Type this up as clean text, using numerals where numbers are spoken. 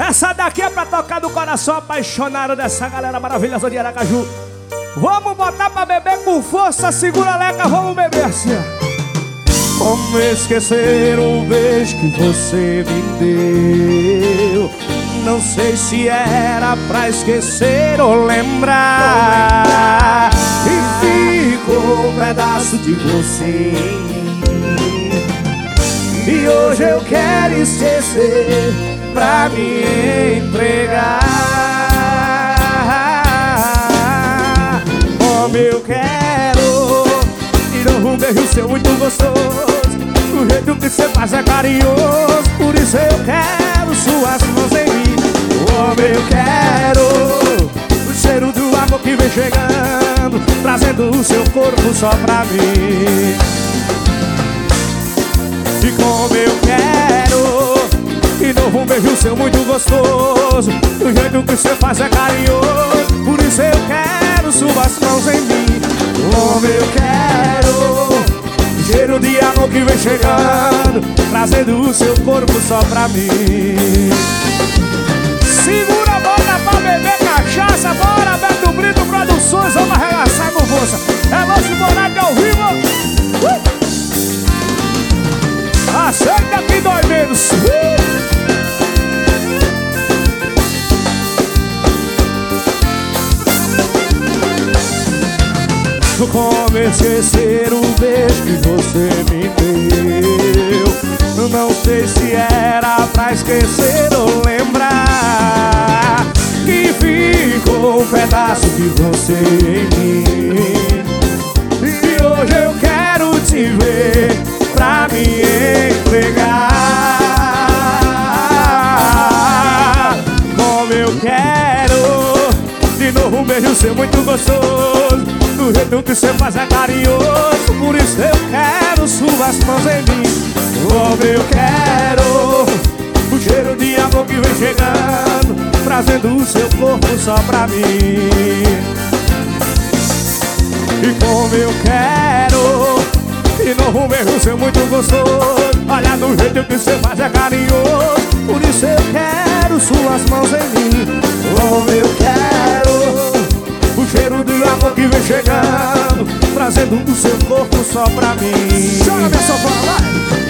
Essa daqui é pra tocar do coração apaixonado dessa galera maravilhosa de Aracaju. Vamos botar pra beber com força, segura a leca, vamos beber assim, ó. Como esquecer um beijo que você me deu? Não sei se era pra esquecer ou lembrar. E ficou um pedaço de você em mim. E hoje eu quero esquecer pra me entregar. Como eu quero de novo um beijo seu muito gostoso. O jeito que você faz é carinhoso. Por isso eu quero suas mãos em mim. Como eu quero o cheiro do amor que vem chegando, trazendo o seu corpo só pra mim. E como eu quero de novo um beijo seu muito gostoso. O jeito que você faz é carinhoso. Por isso eu quero suas mãos em mim. Como eu quero o cheiro de amor que vem chegando, trazendo o seu corpo só pra mim. Segura a bola pra beber cachaça. Bora, Beto Brito Produções, vamos arregaçar com força. É nosso Bonade ao vivo. Aceita que dói menos. Como esquecer o beijo que você me deu? Não sei se era pra esquecer ou lembrar. Que ficou um pedaço de você em mim. E hoje eu quero te ver pra me entregar. Como eu quero de novo um beijo seu muito gostoso. Do jeito que você faz é carinhoso. Por isso eu quero suas mãos em mim. Como eu quero o cheiro de amor que vem chegando, trazendo o seu corpo só pra mim. E como eu quero de novo um beijo seu muito gostoso. Olha, do jeito que você faz é carinhoso. Por isso eu quero suas mãos em mim. Como eu quero o cheiro do amor que vem chegando, trazendo o seu corpo só pra mim. Joga minha sofá, vai!